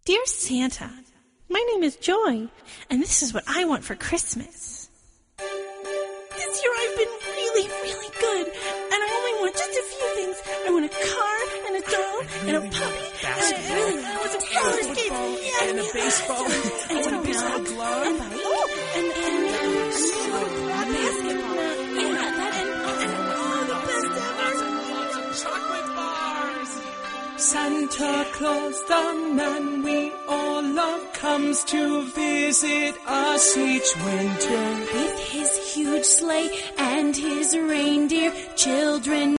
Dear Santa, my name is Joy, and this is what I want for Christmas. This year I've been really, really good, and I only want just a few things. I want a car, and a doll, and a puppy, and I want some roller skates, and a baseball, and a baseball glove, and a basketball, and all the best ever. Chocolate bars. Santa Claus, the man we all love, comes to visit us each winter. With his huge sleigh and his reindeer, children